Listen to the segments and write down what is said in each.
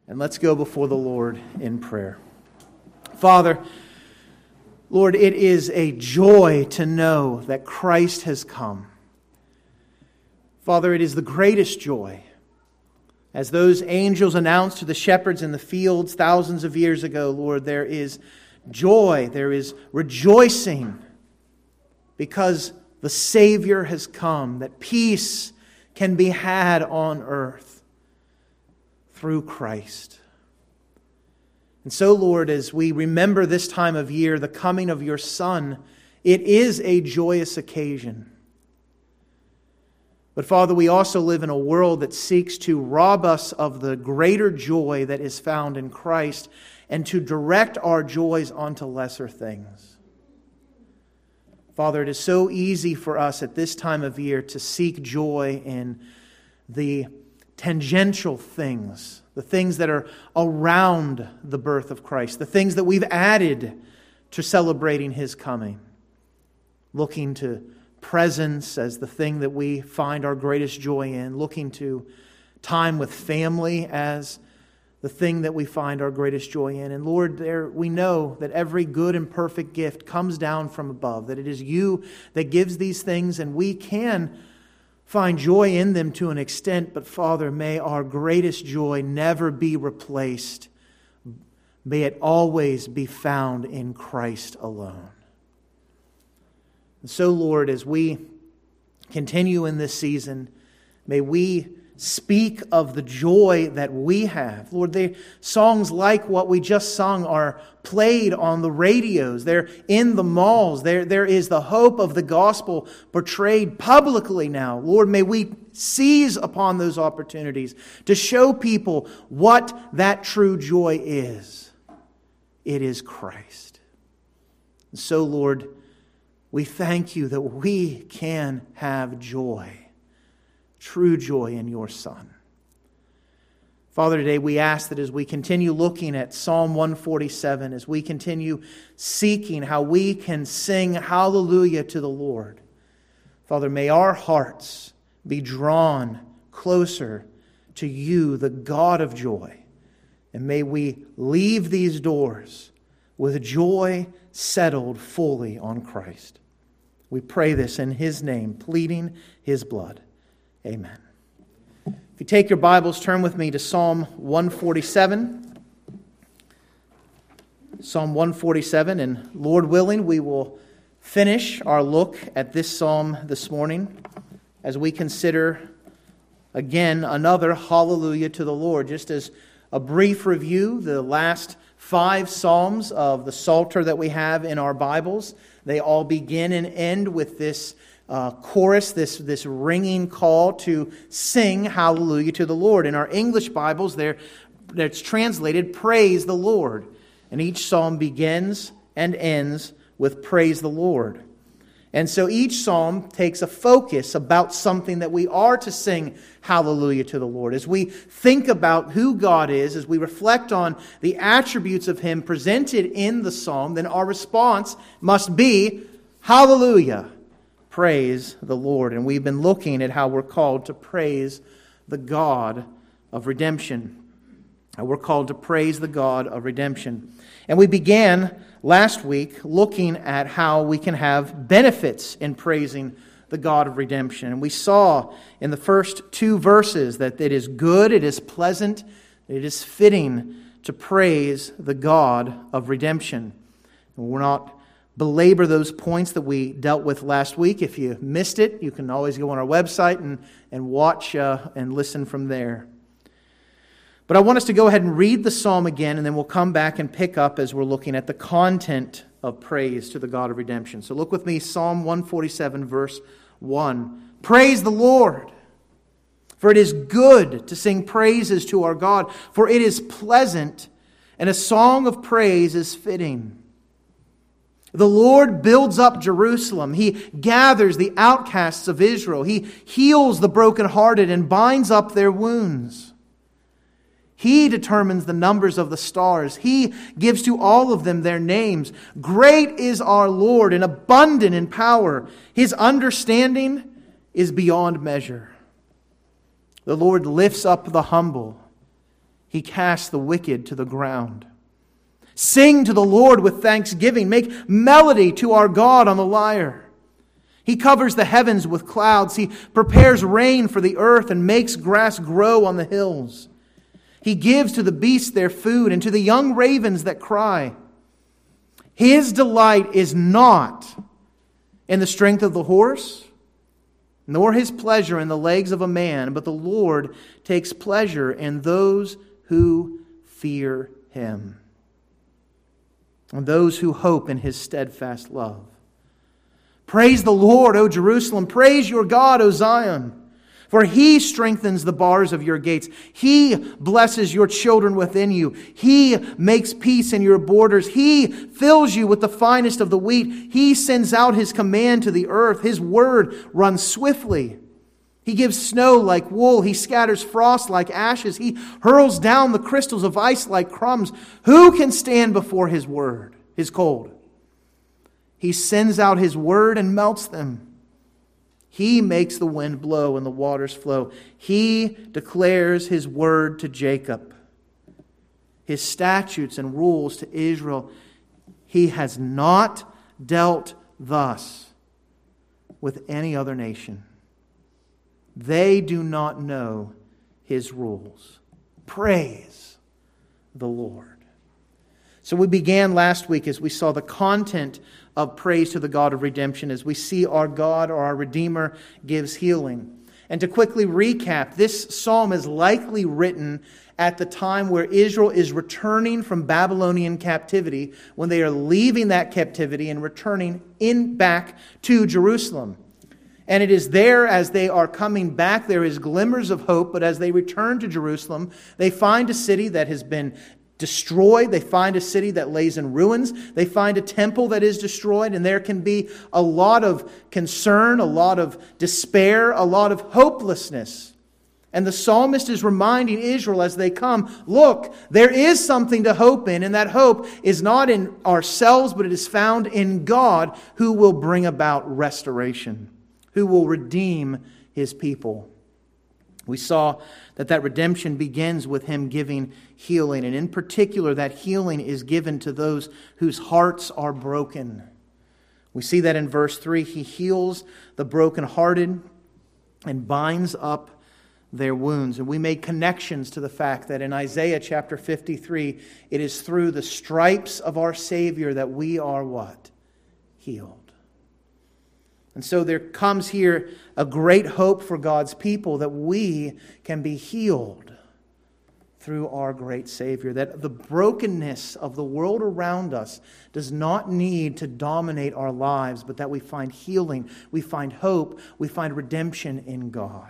And let's go before the Lord in prayer. Father, Lord, it is a joy to know that Christ has come. Father, it is the greatest joy. As those angels announced to the shepherds in the fields thousands of years ago, Lord, there is joy, there is rejoicing because the Savior has come, that peace can be had on earth through Christ. And so, Lord, as we remember this time of year, the coming of your Son, it is a joyous occasion. But Father, we also live in a world that seeks to rob us of the greater joy that is found in Christ and to direct our joys onto lesser things. Father, it is so easy for us at this time of year to seek joy in the tangential things, the things that are around the birth of Christ, the things that we've added to celebrating His coming, looking to presence as the thing that we find our greatest joy in, looking to time with family as the thing that we find our greatest joy in. And Lord, we know that every good and perfect gift comes down from above, that it is You that gives these things, and we can find joy in them to an extent, but Father, may our greatest joy never be replaced. May it always be found in Christ alone. And so, Lord, as we continue in this season, may we speak of the joy that we have. Lord, the songs like what we just sung are played on the radios. They're in the malls. There is the hope of the gospel portrayed publicly now. Lord, may we seize upon those opportunities to show people what that true joy is. It is Christ. And so, Lord, we thank You that we can have joy, true joy in Your Son. Father, today we ask that as we continue looking at Psalm 147, as we continue seeking how we can sing hallelujah to the Lord, Father, may our hearts be drawn closer to You, the God of joy. And may we leave these doors with joy settled fully on Christ. We pray this in His name, pleading His blood. Amen. If you take your Bibles, turn with me to Psalm 147. Psalm 147, and Lord willing, we will finish our look at this psalm this morning as we consider again another hallelujah to the Lord. Just as a brief review, the last 5 psalms of the Psalter that we have in our Bibles, they all begin and end with this chorus, this ringing call to sing hallelujah to the Lord. In our English Bibles, it's translated praise the Lord. And each psalm begins and ends with praise the Lord. And so each psalm takes a focus about something that we are to sing hallelujah to the Lord. As we think about who God is, as we reflect on the attributes of Him presented in the psalm, then our response must be hallelujah. Praise the Lord. And we've been looking at how we're called to praise the God of redemption. We're called to praise the God of redemption. And we began last week looking at how we can have benefits in praising the God of redemption. And we saw in the first 2 verses that it is good, it is pleasant, it is fitting to praise the God of redemption. And we're not belabor those points that we dealt with last week. If you missed it, you can always go on our website and watch and listen from there. But I want us to go ahead and read the psalm again, and then we'll come back and pick up as we're looking at the content of praise to the God of redemption. So look with me, Psalm 147, verse 1. Praise the Lord, for it is good to sing praises to our God, for it is pleasant, and a song of praise is fitting. The Lord builds up Jerusalem. He gathers the outcasts of Israel. He heals the brokenhearted and binds up their wounds. He determines the numbers of the stars. He gives to all of them their names. Great is our Lord and abundant in power. His understanding is beyond measure. The Lord lifts up the humble. He casts the wicked to the ground. Sing to the Lord with thanksgiving. Make melody to our God on the lyre. He covers the heavens with clouds. He prepares rain for the earth and makes grass grow on the hills. He gives to the beasts their food and to the young ravens that cry. His delight is not in the strength of the horse, nor his pleasure in the legs of a man, but the Lord takes pleasure in those who fear him, and those who hope in his steadfast love. Praise the Lord, O Jerusalem. Praise your God, O Zion. For he strengthens the bars of your gates. He blesses your children within you. He makes peace in your borders. He fills you with the finest of the wheat. He sends out his command to the earth. His word runs swiftly. He gives snow like wool. He scatters frost like ashes. He hurls down the crystals of ice like crumbs. Who can stand before his word, his cold? He sends out his word and melts them. He makes the wind blow and the waters flow. He declares his word to Jacob, his statutes and rules to Israel. He has not dealt thus with any other nation. They do not know his rules. Praise the Lord. So we began last week as we saw the content of praise to the God of redemption, as we see our God or our Redeemer gives healing. And to quickly recap, this psalm is likely written at the time where Israel is returning from Babylonian captivity, when they are leaving that captivity and returning back to Jerusalem. And it is there, as they are coming back, there is glimmers of hope, but as they return to Jerusalem, they find a city that has been destroyed. They find a city that lays in ruins. They find a temple that is destroyed, and there can be a lot of concern, a lot of despair, a lot of hopelessness. And the psalmist is reminding Israel as they come, look, there is something to hope in, and that hope is not in ourselves, but it is found in God, who will bring about restoration, who will redeem his people. We saw that redemption begins with him giving healing. And in particular, that healing is given to those whose hearts are broken. We see that in verse 3. He heals the brokenhearted and binds up their wounds. And we made connections to the fact that in Isaiah chapter 53, it is through the stripes of our Savior that we are what? Healed. And so there comes here a great hope for God's people that we can be healed through our great Savior. That the brokenness of the world around us does not need to dominate our lives, but that we find healing, we find hope, we find redemption in God.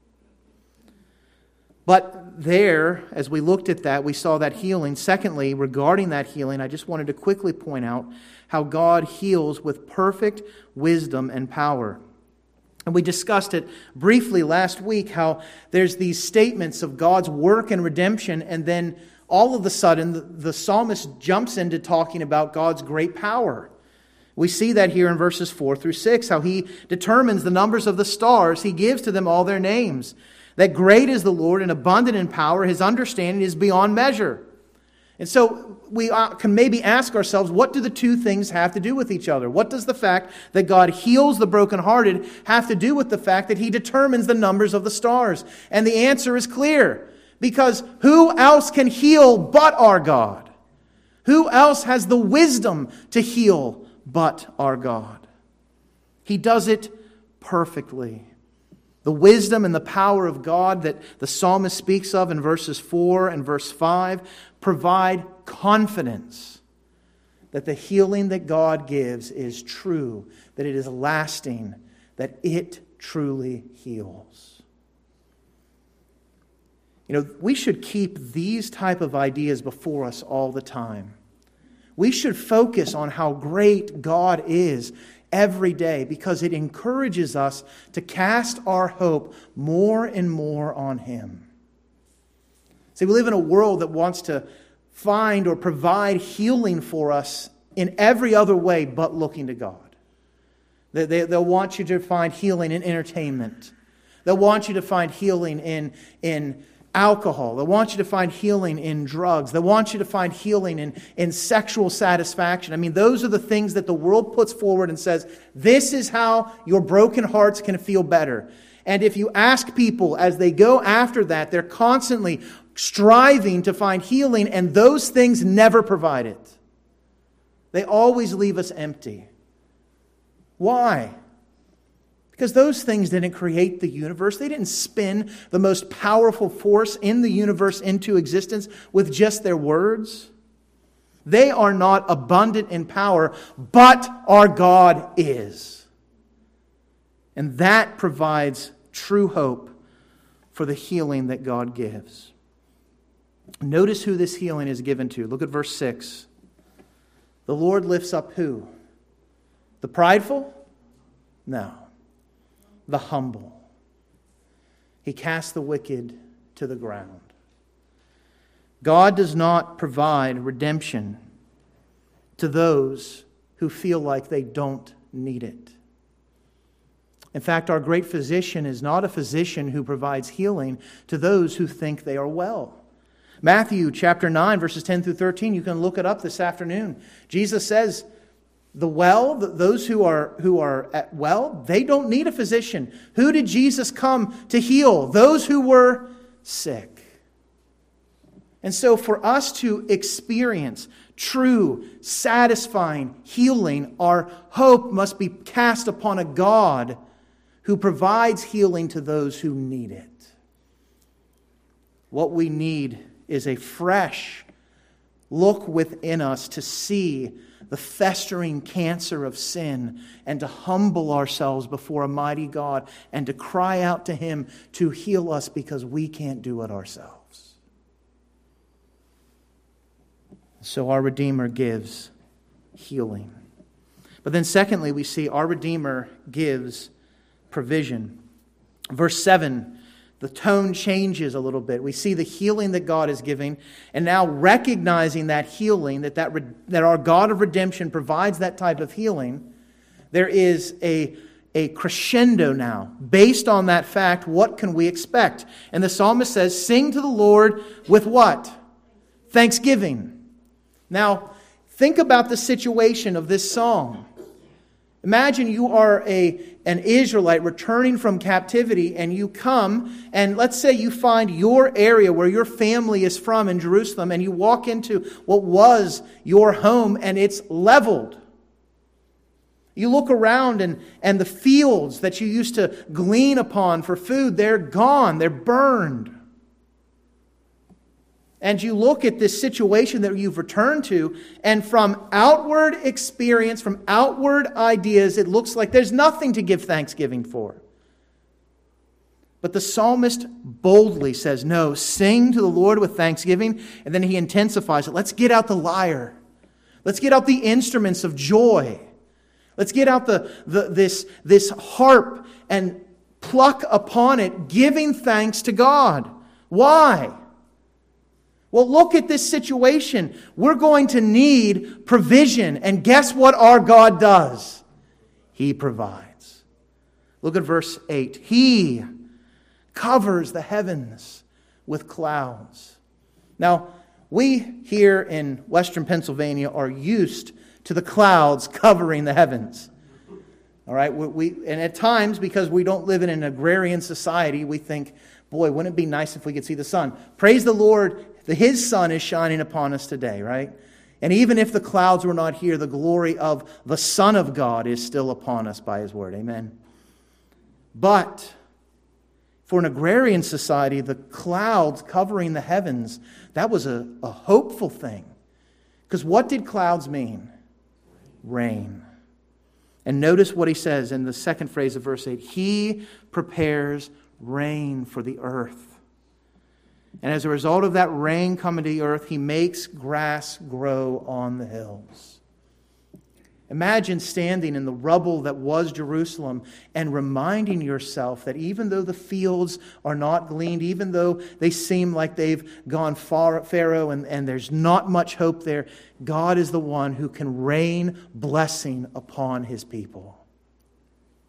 But there, as we looked at that, we saw that healing. Secondly, regarding that healing, I just wanted to quickly point out how God heals with perfect wisdom and power. And we discussed it briefly last week, how there's these statements of God's work and redemption, and then all of a sudden the psalmist jumps into talking about God's great power. We see that here in verses 4 through 6, how he determines the numbers of the stars. He gives to them all their names. That great is the Lord and abundant in power. His understanding is beyond measure. And so we can maybe ask ourselves, what do the two things have to do with each other? What does the fact that God heals the brokenhearted have to do with the fact that he determines the numbers of the stars? And the answer is clear. Because who else can heal but our God? Who else has the wisdom to heal but our God? He does it perfectly. The wisdom and the power of God that the psalmist speaks of in verses 4 and verse 5 provide confidence that the healing that God gives is true, that it is lasting, that it truly heals. You know, we should keep these type of ideas before us all the time. We should focus on how great God is every day, because it encourages us to cast our hope more and more on Him. See, we live in a world that wants to find or provide healing for us in every other way but looking to God. They'll want you to find healing in entertainment. They'll want you to find healing in alcohol. They want you to find healing in drugs. They want you to find healing in sexual satisfaction. I mean, those are the things that the world puts forward and says, this is how your broken hearts can feel better. And if you ask people as they go after that, they're constantly striving to find healing, and those things never provide it. They always leave us empty. Why? Because those things didn't create the universe. They didn't spin the most powerful force in the universe into existence with just their words. They are not abundant in power, but our God is. And that provides true hope for the healing that God gives. Notice who this healing is given to. Look at verse 6. The Lord lifts up who? The prideful? No. The humble. He casts the wicked to the ground. God does not provide redemption to those who feel like they don't need it. In fact, our great physician is not a physician who provides healing to those who think they are well. Matthew chapter 9, verses 10 through 13, you can look it up this afternoon. Jesus says, those who are at well, they don't need a physician. Who did Jesus come to heal? Those who were sick. And so for us to experience true, satisfying healing, our hope must be cast upon a God who provides healing to those who need it. What we need is a fresh look within us to see the festering cancer of sin and to humble ourselves before a mighty God and to cry out to Him to heal us because we can't do it ourselves. So our Redeemer gives healing. But then secondly, we see our Redeemer gives provision. Verse 7, the tone changes a little bit. We see the healing that God is giving, and now recognizing that healing, that our God of redemption provides that type of healing, there is a crescendo now. Based on that fact, what can we expect? And the psalmist says, sing to the Lord with what? Thanksgiving. Now, think about the situation of this song. Imagine you are an Israelite returning from captivity, and you come, and let's say you find your area where your family is from in Jerusalem, and you walk into what was your home, and it's leveled. You look around, and the fields that you used to glean upon for food, they're gone, they're burned. And you look at this situation that you've returned to, and from outward experience, from outward ideas, it looks like there's nothing to give thanksgiving for. But the psalmist boldly says, no, sing to the Lord with thanksgiving, and then he intensifies it. Let's get out the lyre. Let's get out the instruments of joy. Let's get out this harp and pluck upon it, giving thanks to God. Why? Well, look at this situation. We're going to need provision. And guess what our God does? He provides. Look at verse 8. He covers the heavens with clouds. Now, we here in Western Pennsylvania are used to the clouds covering the heavens. All right? And at times, because we don't live in an agrarian society, we think, boy, wouldn't it be nice if we could see the sun? Praise the Lord, His sun is shining upon us today, right? And even if the clouds were not here, the glory of the Son of God is still upon us by His word. Amen. But for an agrarian society, the clouds covering the heavens, that was a hopeful thing. Because what did clouds mean? Rain. And notice what he says in the second phrase of verse 8. He prepares rain for the earth. And as a result of that rain coming to the earth, He makes grass grow on the hills. Imagine standing in the rubble that was Jerusalem and reminding yourself that even though the fields are not gleaned, even though they seem like they've gone fallow and there's not much hope there, God is the one who can rain blessing upon His people.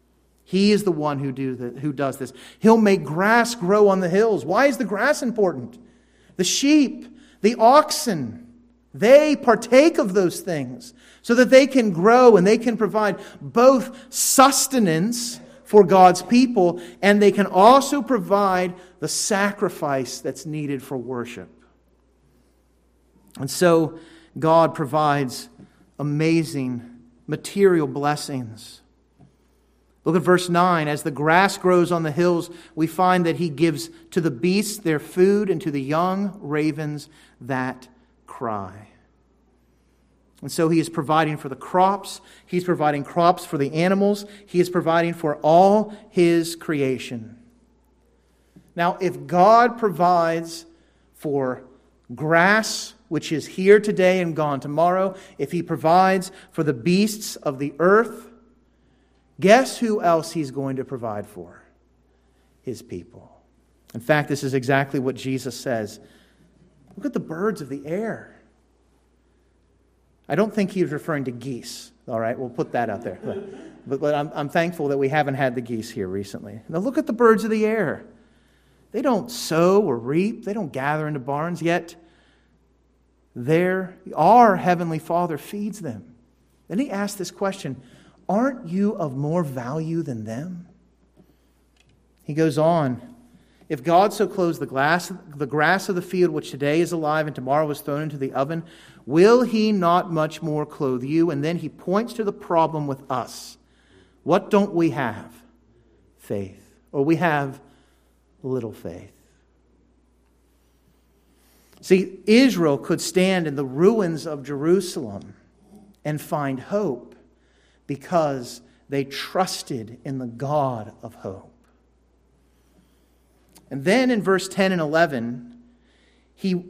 He is the one who does this. He'll make grass grow on the hills. Why is the grass important? The sheep, the oxen, they partake of those things so that they can grow and they can provide both sustenance for God's people, and they can also provide the sacrifice that's needed for worship. And so God provides amazing material blessings. Look at verse 9. As the grass grows on the hills, we find that He gives to the beasts their food and to the young ravens that cry. And so He is providing for the crops. He's providing crops for the animals. He is providing for all His creation. Now, if God provides for grass, which is here today and gone tomorrow, if He provides for the beasts of the earth, guess who else He's going to provide for? His people. In fact, this is exactly what Jesus says. Look at the birds of the air. I don't think He was referring to geese. All right, we'll put that out there. But I'm thankful that we haven't had the geese here recently. Now look at the birds of the air. They don't sow or reap. They don't gather into barns, yet our Heavenly Father feeds them. Then He asks this question, aren't you of more value than them? He goes on, if God so clothes the grass of the field, which today is alive and tomorrow is thrown into the oven, will He not much more clothe you? And then He points to the problem with us. What don't we have? Faith. Or we have little faith. See, Israel could stand in the ruins of Jerusalem and find hope because they trusted in the God of hope. And then in verse 10 and 11, he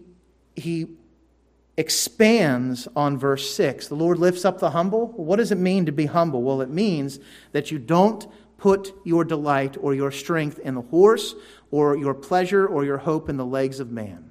expands on verse 6. The Lord lifts up the humble. Well, what does it mean to be humble? Well, it means that you don't put your delight or your strength in the horse or your pleasure or your hope in the legs of man.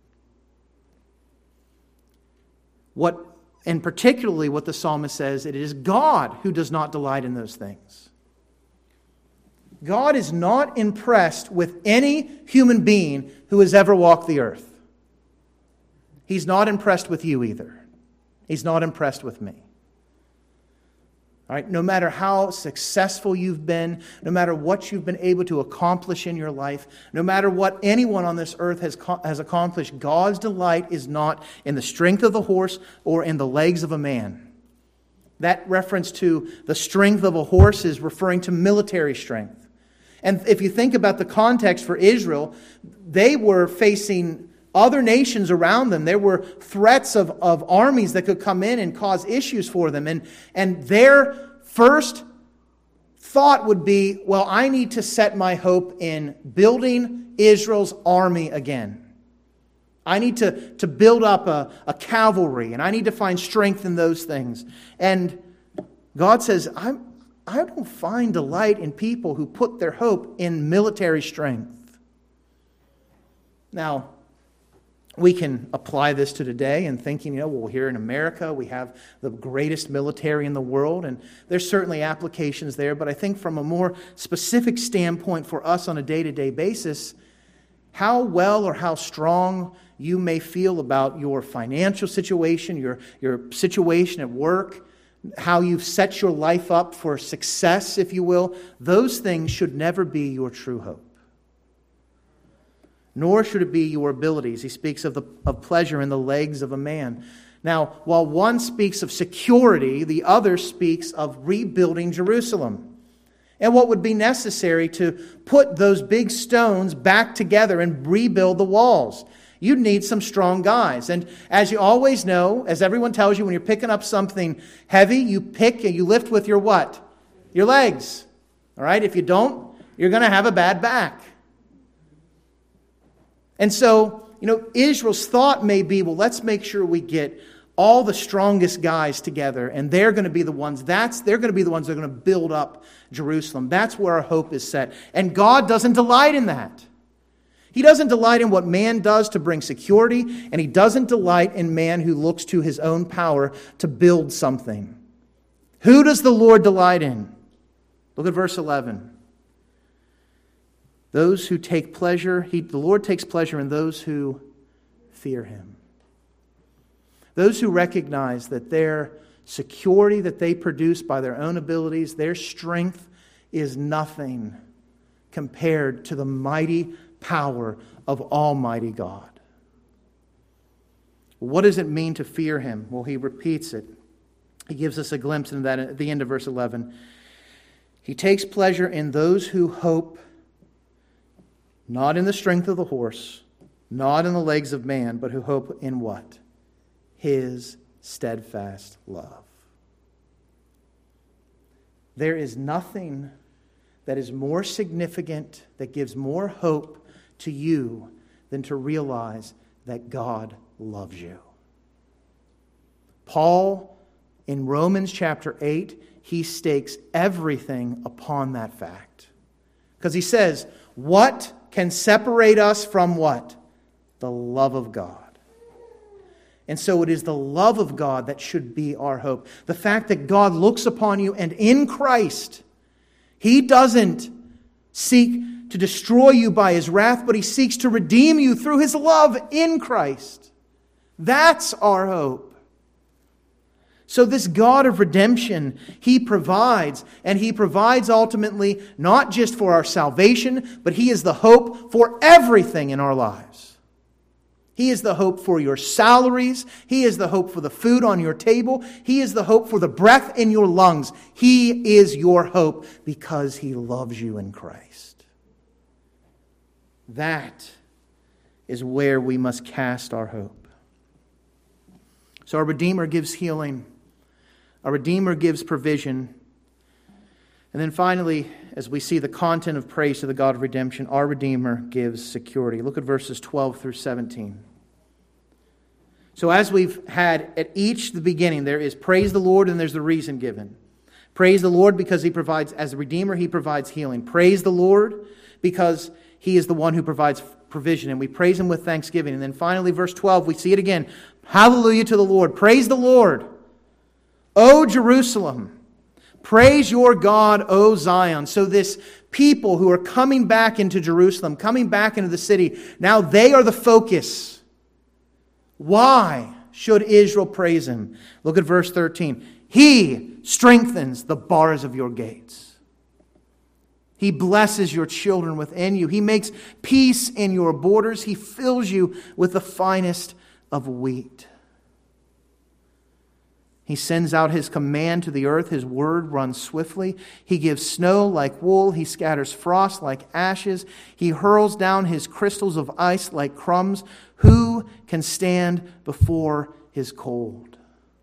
And particularly what the psalmist says, it is God who does not delight in those things. God is not impressed with any human being who has ever walked the earth. He's not impressed with you either. He's not impressed with me. All right, no matter how successful you've been, no matter what you've been able to accomplish in your life, no matter what anyone on this earth has accomplished, God's delight is not in the strength of the horse or in the legs of a man. That reference to the strength of a horse is referring to military strength. And if you think about the context for Israel, they were facing other nations around them. There were threats of armies that could come in and cause issues for them. And their first thought would be, well, I need to set my hope in building Israel's army again. I need to build up a cavalry, and I need to find strength in those things. And God says, I don't find delight in people who put their hope in military strength. Now, we can apply this to today and thinking, well, here in America, we have the greatest military in the world, and there's certainly applications there, but I think from a more specific standpoint for us on a day-to-day basis, how well or how strong you may feel about your financial situation, your situation at work, how you've set your life up for success, if you will, those things should never be your true hope. Nor should it be your abilities. He speaks of pleasure in the legs of a man. Now, while one speaks of security, the other speaks of rebuilding Jerusalem. And what would be necessary to put those big stones back together and rebuild the walls. You'd need some strong guys. And as you always know, as everyone tells you, when you're picking up something heavy, you pick and you lift with your what? Your legs. All right? If you don't, you're going to have a bad back. And so, Israel's thought may be, well, let's make sure we get all the strongest guys together, and they're going to be the ones that are going to build up Jerusalem. That's where our hope is set. And God doesn't delight in that. He doesn't delight in what man does to bring security, and He doesn't delight in man who looks to his own power to build something. Who does the Lord delight in? Look at verse 11. Those who take pleasure, the Lord takes pleasure in those who fear Him. Those who recognize that their security that they produce by their own abilities, their strength is nothing compared to the mighty power of Almighty God. What does it mean to fear Him? Well, he repeats it. He gives us a glimpse into that at the end of verse 11. He takes pleasure in those who hope not in the strength of the horse, not in the legs of man, but who hope in what? His steadfast love. There is nothing that is more significant, that gives more hope to you than to realize that God loves you. Paul, in Romans chapter 8, he stakes everything upon that fact. Because he says, what can separate us from what? The love of God. And so it is the love of God that should be our hope. The fact that God looks upon you and in Christ, He doesn't seek to destroy you by His wrath, but He seeks to redeem you through His love in Christ. That's our hope. So this God of redemption, He provides, and He provides ultimately not just for our salvation, but He is the hope for everything in our lives. He is the hope for your salaries. He is the hope for the food on your table. He is the hope for the breath in your lungs. He is your hope because He loves you in Christ. That is where we must cast our hope. So our Redeemer gives healing. Our Redeemer gives provision. And then finally, as we see the content of praise to the God of redemption, our Redeemer gives security. Look at verses 12 through 17. So as we've had at each the beginning, there is praise the Lord and there's the reason given. Praise the Lord because He provides, as a Redeemer, He provides healing. Praise the Lord because He is the one who provides provision. And we praise Him with thanksgiving. And then finally, verse 12, we see it again. Hallelujah to the Lord. Praise the Lord. O Jerusalem, praise your God, O Zion. So this people who are coming back into Jerusalem, coming back into the city, now they are the focus. Why should Israel praise Him? Look at verse 13. He strengthens the bars of your gates. He blesses your children within you. He makes peace in your borders. He fills you with the finest of wheat. He sends out His command to the earth. His word runs swiftly. He gives snow like wool. He scatters frost like ashes. He hurls down His crystals of ice like crumbs. Who can stand before His cold?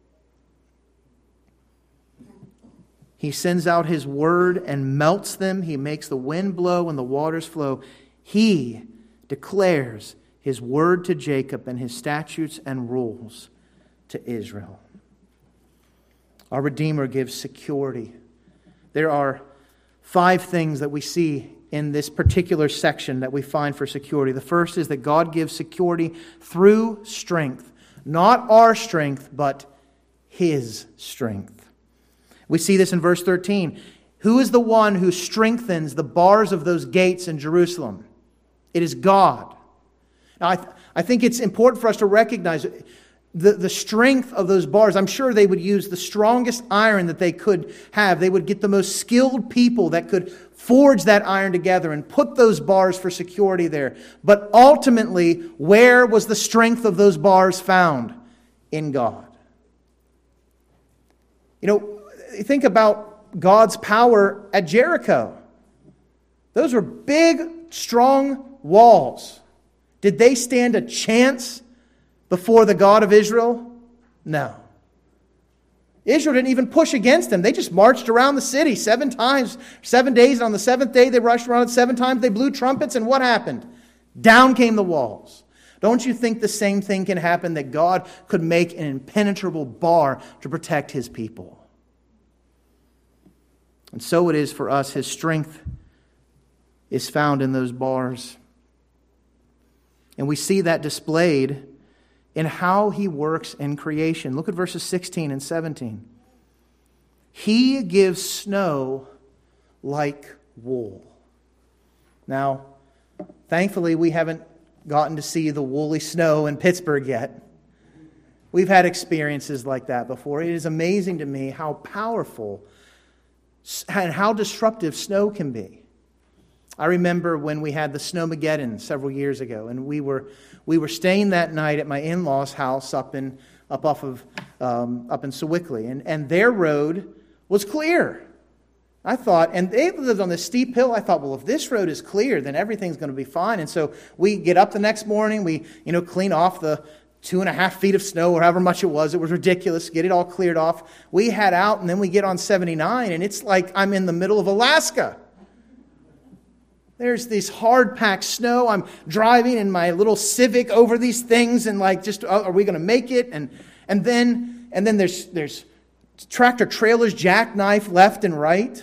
He sends out His word and melts them. He makes the wind blow and the waters flow. He declares His word to Jacob and His statutes and rules to Israel. Our Redeemer gives security. There are 5 things that we see in this particular section that we find for security. The first is that God gives security through strength. Not our strength, but His strength. We see this in verse 13. Who is the one who strengthens the bars of those gates in Jerusalem? It is God. Now, I think it's important for us to recognize the strength of those bars. I'm sure they would use the strongest iron that they could have. They would get the most skilled people that could forge that iron together and put those bars for security there. But ultimately, where was the strength of those bars found? In God. You know, think about God's power at Jericho. Those were big, strong walls. Did they stand a chance before the God of Israel? No. Israel didn't even push against them. They just marched around the city 7 times, 7 days. And on the 7th day, they rushed around it 7 times. They blew trumpets, and what happened? Down came the walls. Don't you think the same thing can happen, that God could make an impenetrable bar to protect His people? And so it is for us. His strength is found in those bars. And we see that displayed in how He works in creation. Look at verses 16 and 17. He gives snow like wool. Now, thankfully, we haven't gotten to see the woolly snow in Pittsburgh yet. We've had experiences like that before. It is amazing to me how powerful and how disruptive snow can be. I remember when we had the Snowmageddon several years ago, and we were staying that night at my in-laws' house up in Sewickley, and their road was clear. I thought, and they lived on this steep hill. I thought, well, if this road is clear, then everything's going to be fine. And so we get up the next morning, we clean off the 2.5 feet of snow or however much it was. It was ridiculous. Get it all cleared off. We head out, and then we get on 79, and it's like I'm in the middle of Alaska. There's this hard-packed snow. I'm driving in my little Civic over these things, and are we going to make it? And then there's tractor trailers jackknife left and right.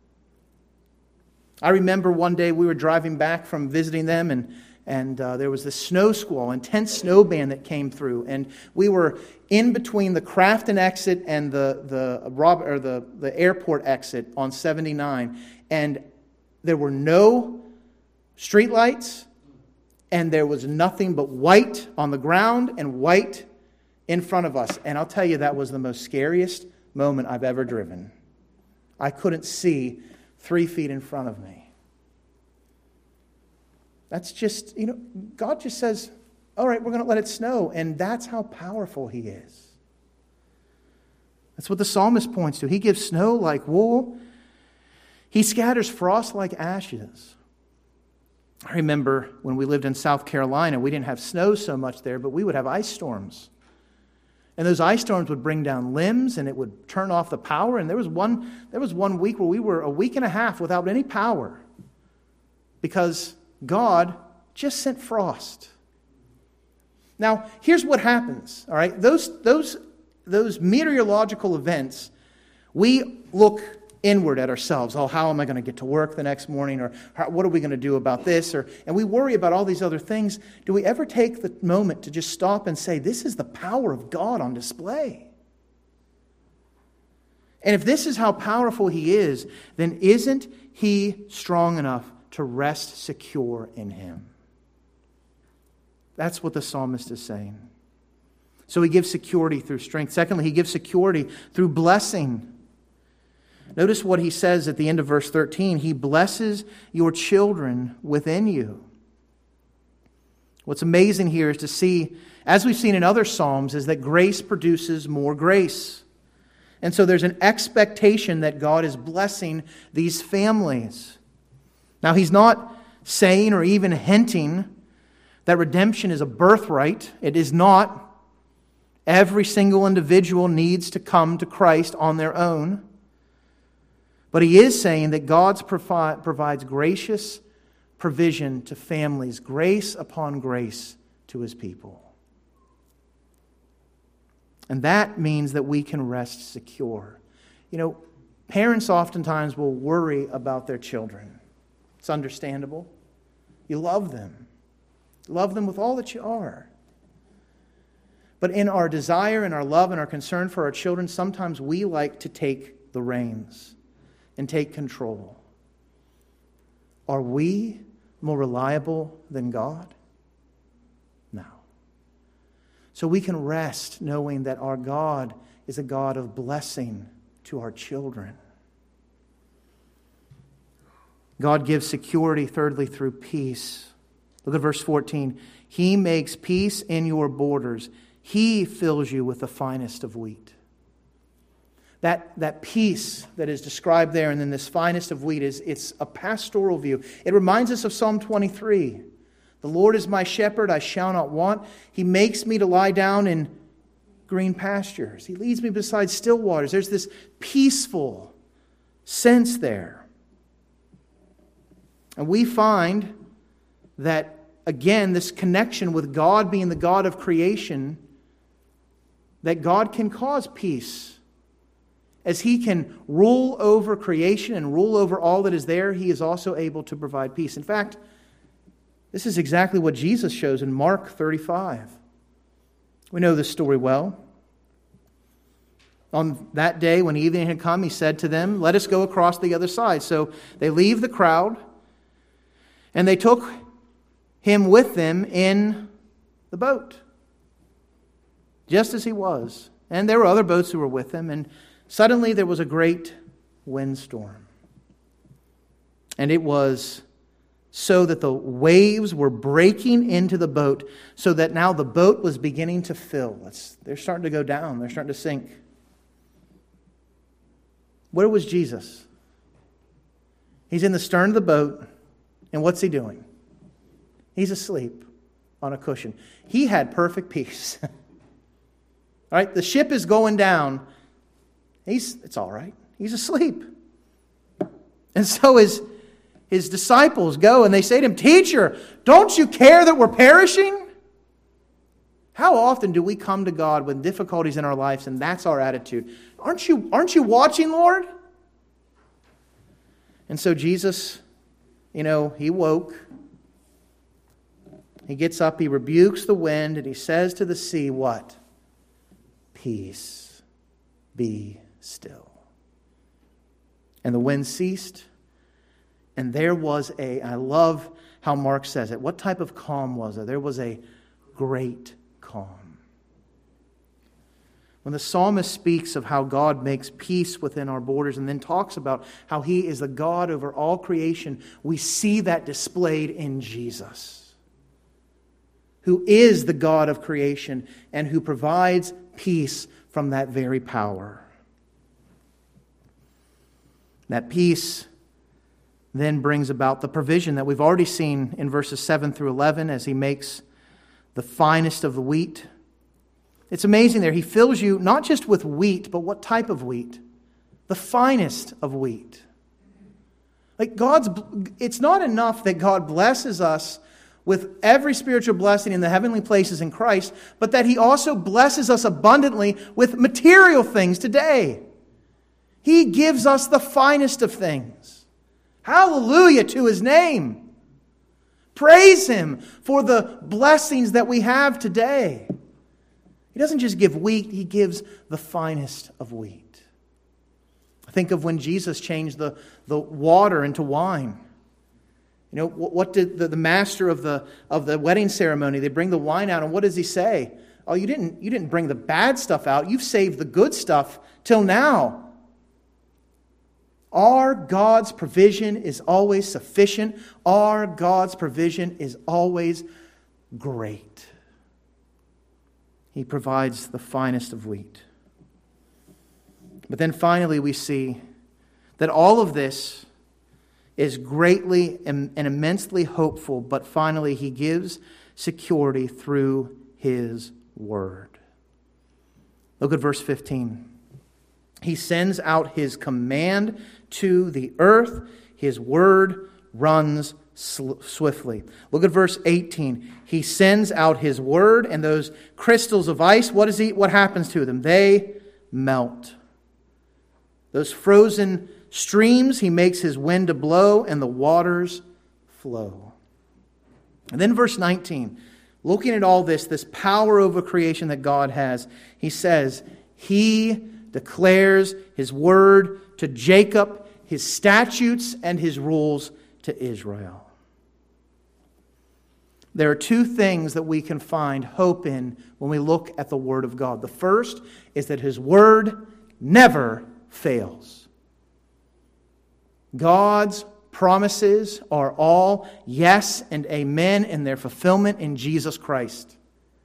I remember one day we were driving back from visiting them, and there was this snow squall, intense snow band that came through, and we were in between the Crafton exit and the airport exit on 79, and there were no street lights, and there was nothing but white on the ground and white in front of us. And I'll tell you, that was the most scariest moment I've ever driven. I couldn't see 3 feet in front of me. That's just, God just says, all right, we're going to let it snow. And that's how powerful He is. That's what the psalmist points to. He gives snow like wool. He scatters frost like ashes. I remember when we lived in South Carolina, we didn't have snow so much there, but we would have ice storms. And those ice storms would bring down limbs, and it would turn off the power. And there was one week where we were a week and a half without any power because God just sent frost. Now, here's what happens. All right, those meteorological events, we look inward at ourselves. Oh, how am I going to get to work the next morning? Or what are we going to do about this? And we worry about all these other things. Do we ever take the moment to just stop and say, this is the power of God on display? And if this is how powerful He is, then isn't He strong enough to rest secure in Him? That's what the psalmist is saying. So He gives security through strength. Secondly, He gives security through blessing. Notice what He says at the end of verse 13. He blesses your children within you. What's amazing here is to see, as we've seen in other Psalms, is that grace produces more grace. And so there's an expectation that God is blessing these families. Now, He's not saying or even hinting that redemption is a birthright. It is not. Every single individual needs to come to Christ on their own. But He is saying that God provides gracious provision to families, grace upon grace to His people. And that means that we can rest secure. Parents oftentimes will worry about their children. It's understandable. You love them. Love them with all that you are. But in our desire and our love and our concern for our children, sometimes we like to take the reins and take control. Are we more reliable than God? No. So we can rest knowing that our God is a God of blessing to our children. God gives security, thirdly, through peace. Look at verse 14. He makes peace in your borders. He fills you with the finest of wheat. That peace that is described there and then this finest of wheat, it's a pastoral view. It reminds us of Psalm 23. The Lord is my shepherd, I shall not want. He makes me to lie down in green pastures. He leads me beside still waters. There's this peaceful sense there. And we find that, again, this connection with God being the God of creation, that God can cause peace. As He can rule over creation and rule over all that is there, He is also able to provide peace. In fact, this is exactly what Jesus shows in Mark 35. We know this story well. On that day, when evening had come, he said to them, "Let us go across the other side." So they leave the crowd, and they took him with them in the boat, just as he was. And there were other boats who were with him, and suddenly there was a great windstorm. And it was so that the waves were breaking into the boat, so that now the boat was beginning to fill. They're starting to go down. They're starting to sink. Where was Jesus? He's in the stern of the boat, and what's he doing? He's asleep on a cushion. He had perfect peace. All right, the ship is going down. It's all right. He's asleep. And so his disciples go and they say to him, "Teacher, don't you care that we're perishing?" How often do we come to God with difficulties in our lives and that's our attitude? Aren't you watching, Lord? And so Jesus, he woke. He gets up, he rebukes the wind, and he says to the sea, what? "Peace, be still." And the wind ceased, and there was I love how Mark says it. What type of calm was there? There was a great calm. When the psalmist speaks of how God makes peace within our borders and then talks about how He is the God over all creation, we see that displayed in Jesus, who is the God of creation and who provides peace from that very power. That peace then brings about the provision that we've already seen in verses 7 through 11 as He makes the finest of the wheat. It's amazing there. He fills you not just with wheat, but what type of wheat? The finest of wheat. It's not enough that God blesses us with every spiritual blessing in the heavenly places in Christ, but that He also blesses us abundantly with material things today. He gives us the finest of things. Hallelujah to His name. Praise Him for the blessings that we have today. He doesn't just give wheat, He gives the finest of wheat. Think of when Jesus changed the water into wine. What did the master of the wedding ceremony, they bring the wine out, and what does he say? "Oh, you didn't bring the bad stuff out. You've saved the good stuff till now." Our God's provision is always sufficient. Our God's provision is always great. He provides the finest of wheat. But then finally we see that all of this is greatly and immensely hopeful, but finally He gives security through His Word. Look at verse 15. He sends out His command to the earth. His Word runs swiftly. Look at verse 18. He sends out His Word, and those crystals of ice, what happens to them? They melt. Those frozen streams, He makes His wind to blow, and the waters flow. And then verse 19, looking at all this power over creation that God has, He says, He declares His word to Jacob, His statutes and His rules to Israel. There are two things that we can find hope in when we look at the Word of God. The first is that His Word never fails. God's promises are all yes and amen in their fulfillment in Jesus Christ.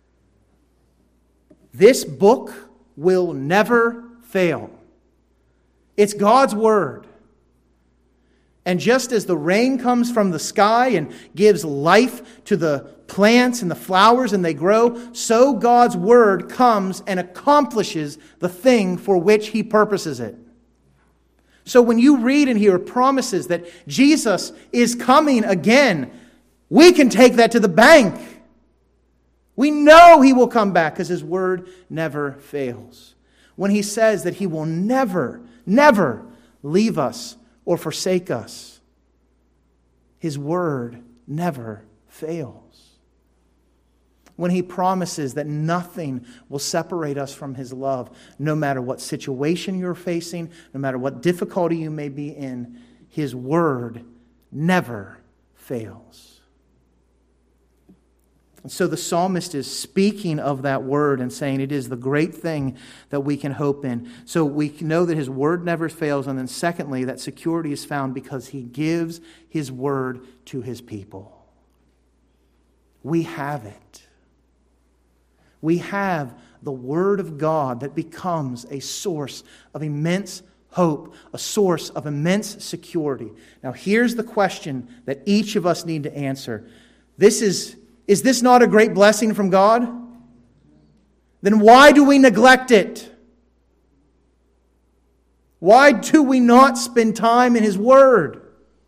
This book will never fail. It's God's Word. And just as the rain comes from the sky and gives life to the plants and the flowers and they grow, so God's Word comes and accomplishes the thing for which He purposes it. So when you read and hear promises that Jesus is coming again, we can take that to the bank. We know He will come back because His Word never fails. When He says that He will never, never leave us or forsake us, His Word never fails. when He promises that nothing will separate us from His love, no matter what situation you're facing, no matter what difficulty you may be in. His Word never fails. And so the psalmist is speaking of that Word and saying it is the great thing that we can hope in. So we know that His Word never fails. And then secondly, that security is found because He gives His Word to His people. We have it. We have the Word of God that becomes a source of immense hope, a source of immense security. Now here's the question that each of us need to answer. Is this not a great blessing from God? Then why do we neglect it? Why do we not spend time in His Word?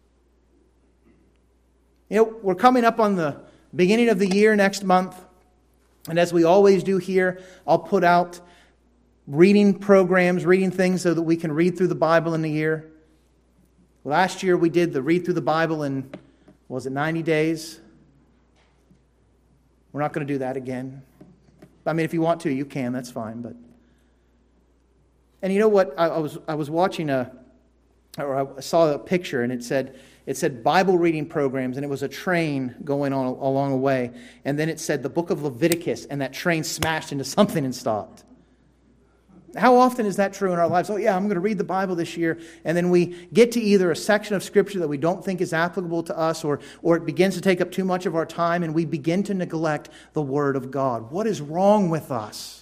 We're coming up on the beginning of the year next month. And as we always do here, I'll put out reading programs, reading things so that we can read through the Bible in the year. Last year we did the read through the Bible in, 90 days? We're not going to do that again. I mean, if you want to, you can. That's fine. And you know what? I was watching I saw a picture, and it said Bible reading programs, and it was a train going on along a way, and then it said the book of Leviticus, and that train smashed into something and stopped. How often is that true in our lives? Oh yeah, I'm going to read the Bible this year, and then we get to either a section of Scripture that we don't think is applicable to us, or it begins to take up too much of our time, and we begin to neglect the Word of God. What is wrong with us?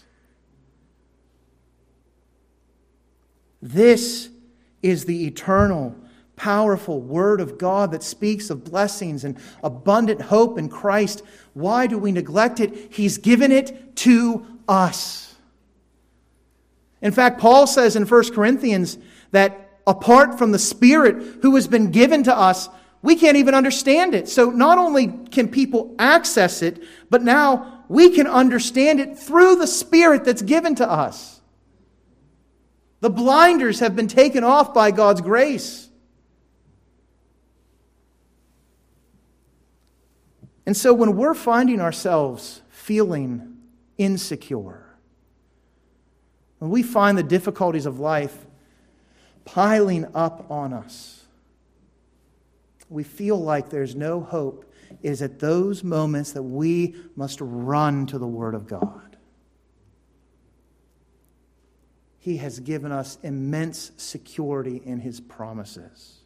This is the eternal, powerful Word of God that speaks of blessings and abundant hope in Christ. Why do we neglect it? He's given it to us. In fact, Paul says in 1 Corinthians that apart from the Spirit who has been given to us, we can't even understand it. So not only can people access it, but now we can understand it through the Spirit that's given to us. The blinders have been taken off by God's grace. And so when we're finding ourselves feeling insecure, when we find the difficulties of life piling up on us, we feel like there's no hope, it is at those moments that we must run to the Word of God. He has given us immense security in His promises.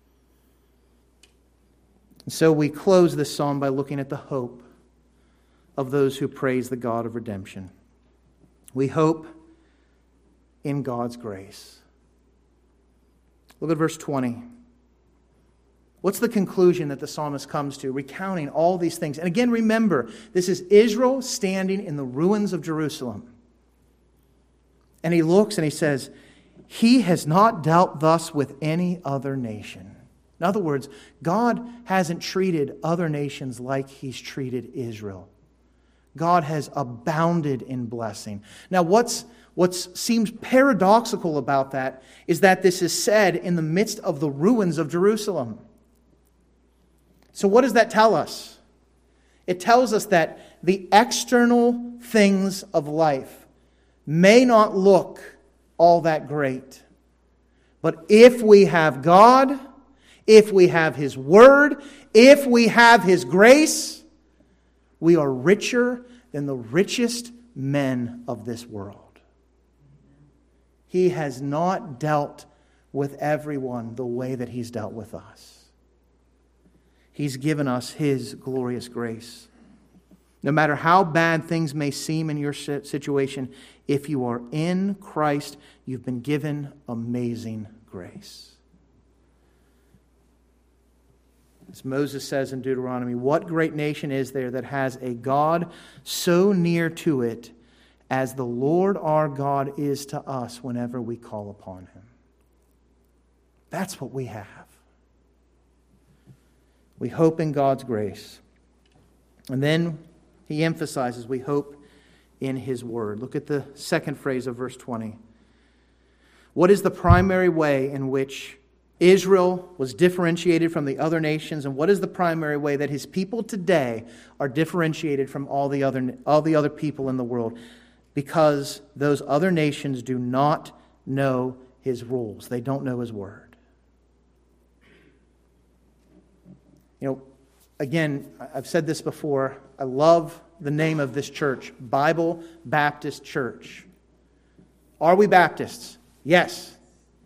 And so we close this psalm by looking at the hope of those who praise the God of redemption. We hope in God's grace. Look at verse 20. What's the conclusion that the psalmist comes to, recounting all these things? And again, remember, this is Israel standing in the ruins of Jerusalem. And he looks and he says, He has not dealt thus with any other nation. In other words, God hasn't treated other nations like He's treated Israel. God has abounded in blessing. Now, what seems paradoxical about that is that this is said in the midst of the ruins of Jerusalem. So what does that tell us? It tells us that the external things of life may not look all that great. But if we have God, if we have His Word, if we have His grace, we are richer than the richest men of this world. He has not dealt with everyone the way that He's dealt with us. He's given us His glorious grace. No matter how bad things may seem in your situation, if you are in Christ, you've been given amazing grace. As Moses says in Deuteronomy, what great nation is there that has a God so near to it as the Lord our God is to us whenever we call upon Him? That's what we have. We hope in God's grace. And then he emphasizes we hope in His Word. Look at the second phrase of verse 20. What is the primary way in which Israel was differentiated from the other nations, and what is the primary way that his people today are differentiated from all the other people in the world? Because those other nations do not know his rules. They don't know his word. Again, I've said this before, I love the name of this church, Bible Baptist Church. Are we Baptists? Yes.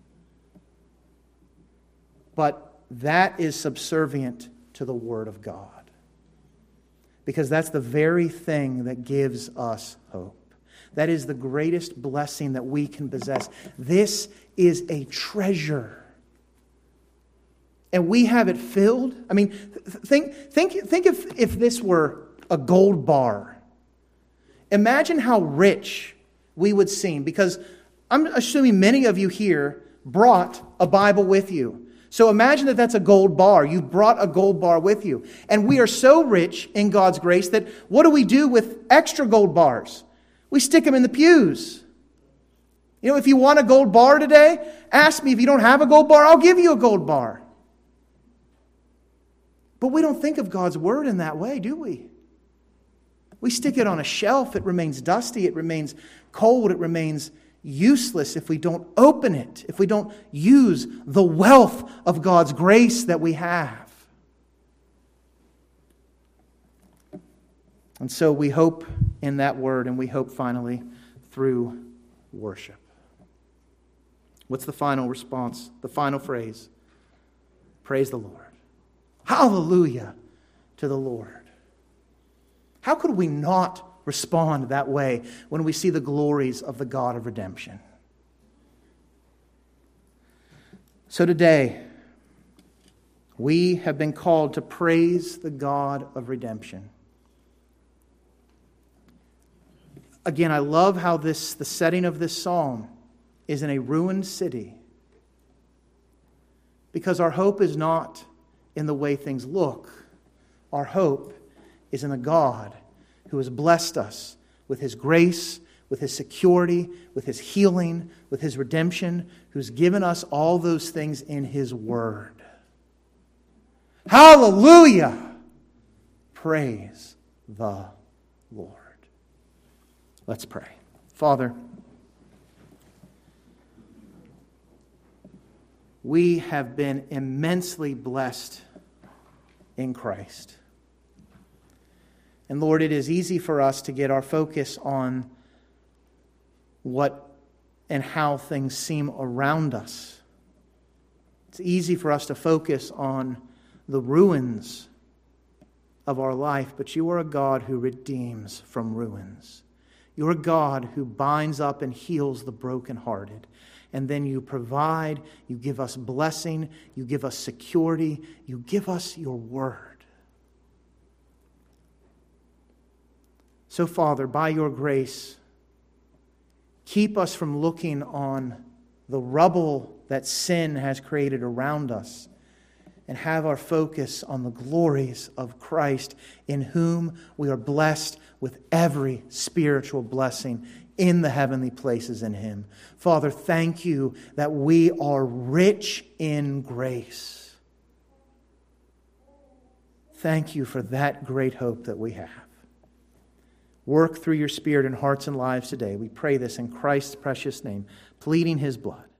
But that is subservient to the Word of God. Because that's the very thing that gives us hope. That is the greatest blessing that we can possess. This is a treasure. And we have it filled. I mean, think if this were a gold bar. Imagine how rich we would seem. Because I'm assuming many of you here brought a Bible with you. So imagine that that's a gold bar. You brought a gold bar with you. And we are so rich in God's grace that what do we do with extra gold bars? We stick them in the pews. If you want a gold bar today, ask me. If you don't have a gold bar, I'll give you a gold bar. But we don't think of God's Word in that way, do we? We stick it on a shelf. It remains dusty. It remains cold. It remains useless if we don't open it, if we don't use the wealth of God's grace that we have. And so we hope in that Word, and we hope finally through worship. What's the final response? The final phrase? Praise the Lord. Hallelujah to the Lord. How could we not respond that way when we see the glories of the God of redemption? So today, we have been called to praise the God of redemption. Again, I love how the setting of this psalm is in a ruined city. Because our hope is not in the way things look. Our hope is in a God who has blessed us with His grace, with His security, with His healing, with His redemption, who's given us all those things in His Word. Hallelujah! Praise the Lord. Let's pray. Father, we have been immensely blessed in Christ. And Lord, it is easy for us to get our focus on what and how things seem around us. It's easy for us to focus on the ruins of our life, but you are a God who redeems from ruins. You're a God who binds up and heals the brokenhearted. And then you provide, you give us blessing, you give us security, you give us your word. So, Father, by your grace, keep us from looking on the rubble that sin has created around us and have our focus on the glories of Christ, in whom we are blessed with every spiritual blessing in the heavenly places in Him. Father, thank you that we are rich in grace. Thank you for that great hope that we have. Work through your Spirit in hearts and lives today. We pray this in Christ's precious name, pleading His blood.